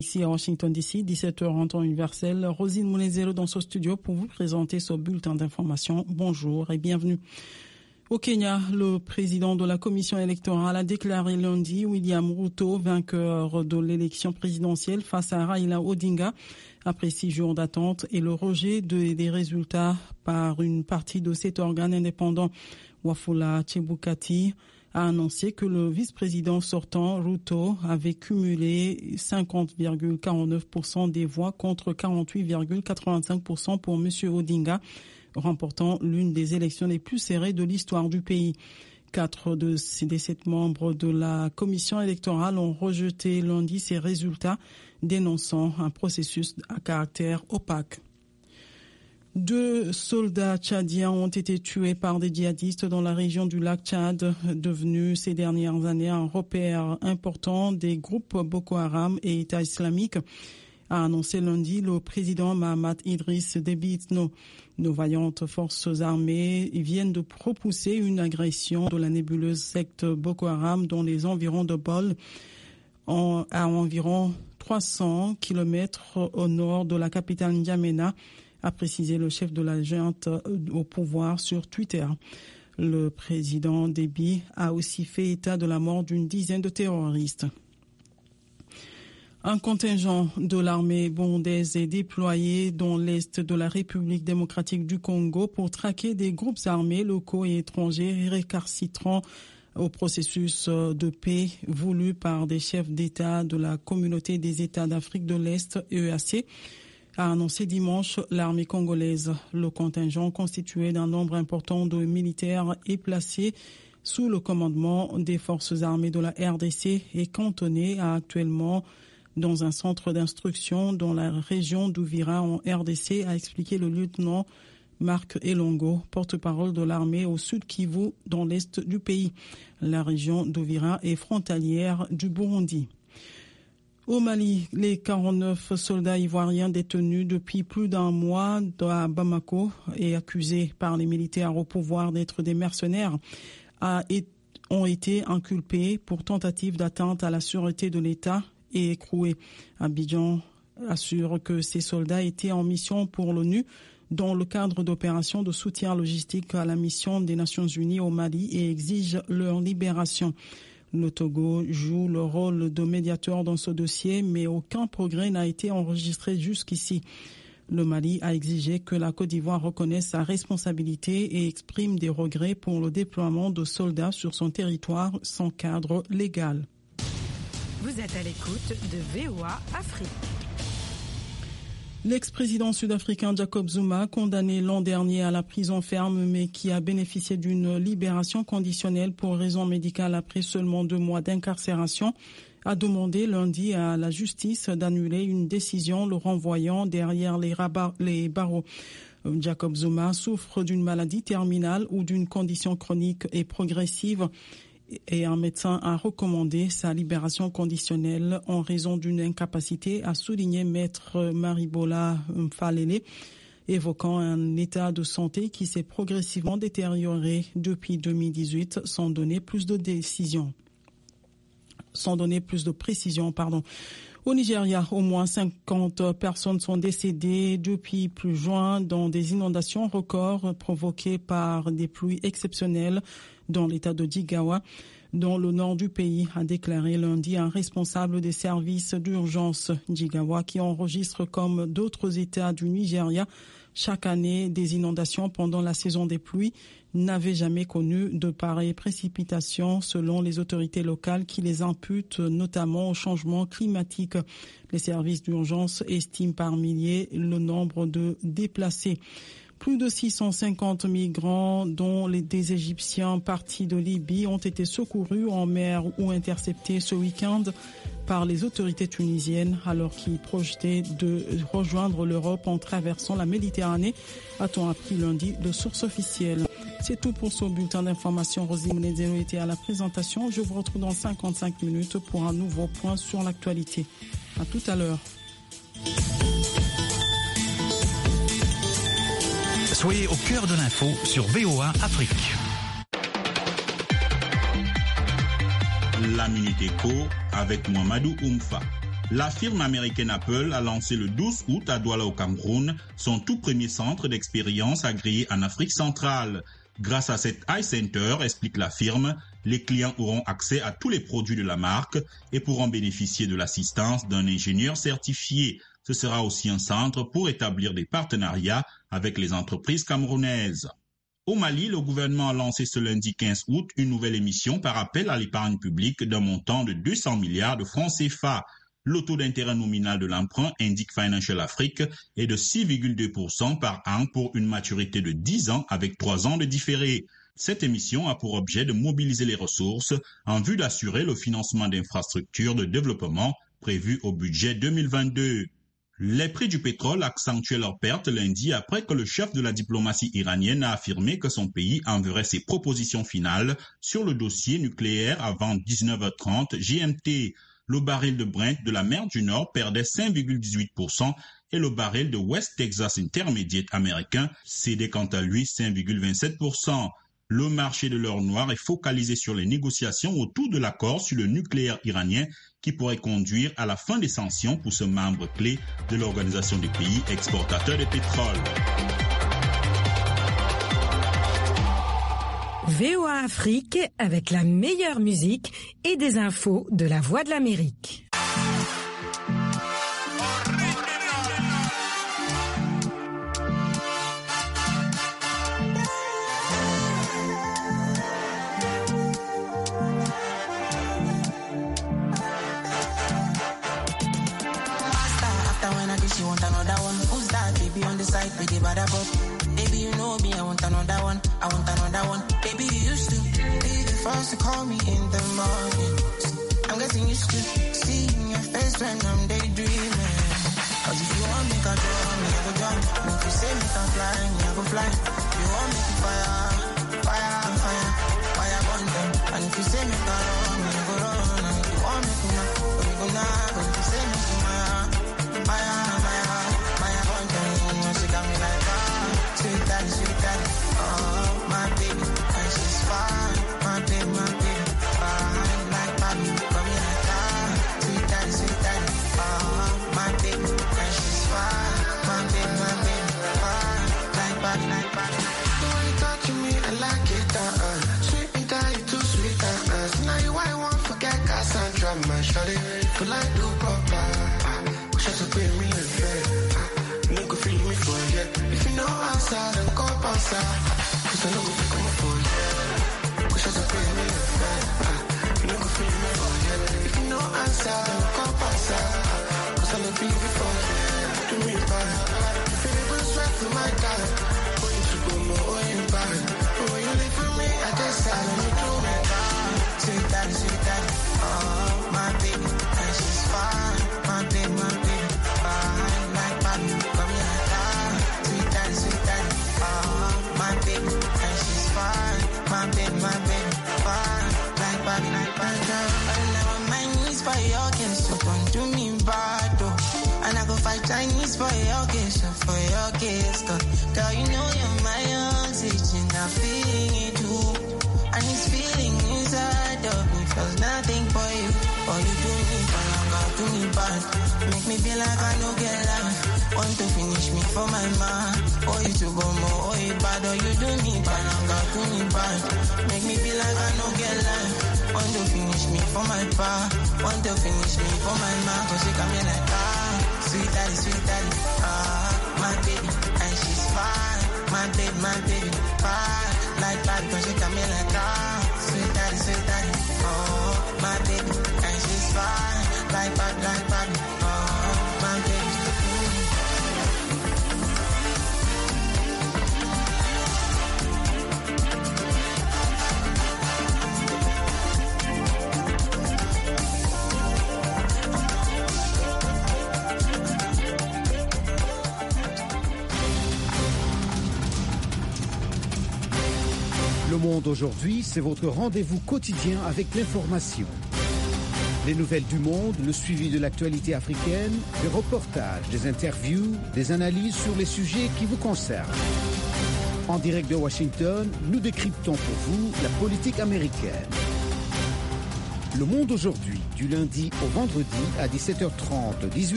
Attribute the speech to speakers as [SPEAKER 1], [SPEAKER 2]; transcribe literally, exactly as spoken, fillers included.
[SPEAKER 1] Ici à Washington D C, dix-sept heures en temps universel. Rosine Mounezelo dans ce studio pour vous présenter ce bulletin d'information. Bonjour et bienvenue. Au Kenya, le président de la commission électorale a déclaré lundi William Ruto vainqueur de l'élection présidentielle face à Raila Odinga après six jours d'attente et le rejet de, des résultats par une partie de cet organe indépendant. Wafula Chebukati a annoncé que le vice-président sortant, Ruto, avait cumulé cinquante virgule quarante-neuf pour cent des voix contre quarante-huit virgule quatre-vingt-cinq pour cent pour M. Odinga, remportant l'une des élections les plus serrées de l'histoire du pays. Quatre de ces sept membres de la commission électorale ont rejeté lundi ces résultats, dénonçant un processus à caractère opaque. Deux soldats tchadiens ont été tués par des djihadistes dans la région du lac Tchad, devenu ces dernières années un repère important des groupes Boko Haram et État islamique, a annoncé lundi le président Mahamat Idriss Déby Itno. Nos vaillantes forces armées viennent de repousser une agression de la nébuleuse secte Boko Haram dans les environs de Bol, en, à environ trois cents kilomètres au nord de la capitale N'Djamena, a précisé le chef de la junte au pouvoir sur Twitter. Le président Déby a aussi fait état de la mort d'une dizaine de terroristes. Un contingent de l'armée burundaise est déployé dans l'est de la République démocratique du Congo pour traquer des groupes armés locaux et étrangers récalcitrants au processus de paix voulu par des chefs d'État de la Communauté des États d'Afrique de l'Est, E E A C, a annoncé dimanche l'armée congolaise. Le contingent constitué d'un nombre important de militaires est placé sous le commandement des forces armées de la R D C et cantonné à actuellement dans un centre d'instruction dans la région d'Ouvira en R D C, a expliqué le lieutenant Marc Elongo, porte-parole de l'armée au sud Kivu, dans l'est du pays. La région d'Ouvira est frontalière du Burundi. Au Mali, les quarante-neuf soldats ivoiriens détenus depuis plus d'un mois à Bamako et accusés par les militaires au pouvoir d'être des mercenaires a, ont été inculpés pour tentative d'atteinte à la sûreté de l'État et écroués. Abidjan assure que ces soldats étaient en mission pour l'ONU dans le cadre d'opérations de soutien logistique à la mission des Nations Unies au Mali et exige leur libération. Le Togo joue le rôle de médiateur dans ce dossier, mais aucun progrès n'a été enregistré jusqu'ici. Le Mali a exigé que la Côte d'Ivoire reconnaisse sa responsabilité et exprime des regrets pour le déploiement de soldats sur son territoire sans cadre légal.
[SPEAKER 2] Vous êtes à l'écoute de V O A Afrique.
[SPEAKER 1] L'ex-président sud-africain Jacob Zuma, condamné l'an dernier à la prison ferme, mais qui a bénéficié d'une libération conditionnelle pour raison médicale après seulement deux mois d'incarcération, a demandé lundi à la justice d'annuler une décision le renvoyant derrière les, rabats, les barreaux. Jacob Zuma souffre d'une maladie terminale ou d'une condition chronique et progressive, et un médecin a recommandé sa libération conditionnelle en raison d'une incapacité, a souligné maître Maribola Mfalele, évoquant un état de santé qui s'est progressivement détérioré depuis deux mille dix-huit sans donner plus de décisions. Sans donner plus de précision, pardon. Au Nigeria, au moins cinquante personnes sont décédées depuis plus juin dans des inondations records provoquées par des pluies exceptionnelles dans l'état de Jigawa, dans le nord du pays, a déclaré lundi un responsable des services d'urgence. Jigawa, qui enregistre comme d'autres états du Nigeria chaque année des inondations pendant la saison des pluies, n'avait jamais connu de pareilles précipitations selon les autorités locales qui les imputent notamment au changement climatique. Les services d'urgence estiment par milliers le nombre de déplacés. Plus de six cent cinquante migrants, dont les, des Égyptiens partis de Libye, ont été secourus en mer ou interceptés ce week-end par les autorités tunisiennes alors qu'ils projetaient de rejoindre l'Europe en traversant la Méditerranée, a-t-on appris lundi de sources officielles. C'est tout pour ce bulletin d'information. Rosine Mounezelo était à la présentation. Je vous retrouve dans cinquante-cinq minutes pour un nouveau point sur l'actualité. À tout à l'heure.
[SPEAKER 3] Soyez au cœur de l'info sur V O A Afrique.
[SPEAKER 4] La Minute Éco avec Mouamadou Oumfa. La firme américaine Apple a lancé le douze août à Douala au Cameroun son tout premier centre d'expérience agréé en Afrique centrale. Grâce à cet iCenter, explique la firme, les clients auront accès à tous les produits de la marque et pourront bénéficier de l'assistance d'un ingénieur certifié. Ce sera aussi un centre pour établir des partenariats avec les entreprises camerounaises. Au Mali, le gouvernement a lancé ce lundi quinze août une nouvelle émission par appel à l'épargne publique d'un montant de deux cents milliards de francs C F A. Le taux d'intérêt nominal de l'emprunt, indique Financial Afrique, est de six virgule deux pour cent par an pour une maturité de dix ans avec trois ans de différé. Cette émission a pour objet de mobiliser les ressources en vue d'assurer le financement d'infrastructures de développement prévues au budget deux mille vingt-deux. Les prix du pétrole accentuaient leurs pertes lundi après que le chef de la diplomatie iranienne a affirmé que son pays enverrait ses propositions finales sur le dossier nucléaire avant dix-neuf heures trente G M T. Le baril de Brent de la mer du Nord perdait cinq virgule dix-huit pour cent et le baril de West Texas Intermediate américain cédait quant à lui cinq virgule vingt-sept pour cent. Le marché de l'or noir est focalisé sur les négociations autour de l'accord sur le nucléaire iranien qui pourrait conduire à la fin des sanctions pour ce membre clé de l'Organisation des pays exportateurs de pétrole.
[SPEAKER 2] V O A Afrique avec la meilleure musique et des infos de la Voix de l'Amérique.
[SPEAKER 5] You want another one? Who's that? Baby on the side, baby bada bop. Baby, you know me, I want another one. I want another one. Baby, you used to be the first to call me in the morning. I'm getting used to seeing your face when I'm daydreaming. Cause if you want me, I draw me, I go jump. And if you say me can fly, me I go fly. If you want me to fire, fire, fire, fire burn them. And if you say me can run, me I go run. And if you want me to knock, me go knock. But if you say me to fire, fire. Sweet daddy, sweet daddy, oh my baby, and she's fine, my baby, my baby, fine like Bobby, come here like that. Sweet daddy, sweet daddy, oh my baby, and she's fine, my baby, my baby, fine like Bobby, like Bobby. The way you touching me, I like it, uh, uh. Sweet me daddy, too sweet, uh, uh. So now you I won't forget Cassandra, my shawty, feel like do proper, uh, wish I could pay me a fair, uh, you could feel me for a year. No answer, then go bounce out. Cause I know we come up for you. Wish I could pay me a friend. You know, could feel me for you. If you no answer, then go bounce out. Cause I know be before you. Do me bad. If it was right for my dad. When you go more, or you bad. But when you live for me, I just sad and you do me bad. Sweet daddy, sweet daddy. Oh, my baby. And she's fine. My baby, my baby. Fine like Bobby. Come here. Sweet daddy, oh, my baby, and she's fine, my baby, my baby, fine, like Bobby, like Bobby, girl. I never mind knees for your kiss, so don't do me bad, though. And I go fight Chinese for your kiss, for your kiss, girl. Girl, you know you're my oxygen, I'm feeling it too. And this feeling inside of me feels nothing for you. Oh, you do me bad, girl, do me bad. Make me feel like I don't get life. Want to finish me for my man. Oh, you to go more, oh, you bad, oh, you do me bad, I'm gonna do me bad. Make me feel like I don't get life. Want to finish me for my pa. Want to finish me for my man. Cause she come here like ah, sweet daddy, sweet daddy, ah, my baby, and she's fine. My baby, my baby, fine, like Bobby, cause she come here like ah, sweet daddy, sweet daddy, oh, my baby, and she's fine, like Bobby, like Bobby, oh, my baby.
[SPEAKER 6] Le Monde aujourd'hui, c'est votre rendez-vous quotidien avec l'information. Les nouvelles du monde, le suivi de l'actualité africaine, des reportages, des interviews, des analyses sur les sujets qui vous concernent. En direct de Washington, nous décryptons pour vous la politique américaine. Le Monde aujourd'hui, du lundi au vendredi à dix-sept heures trente, dix-huit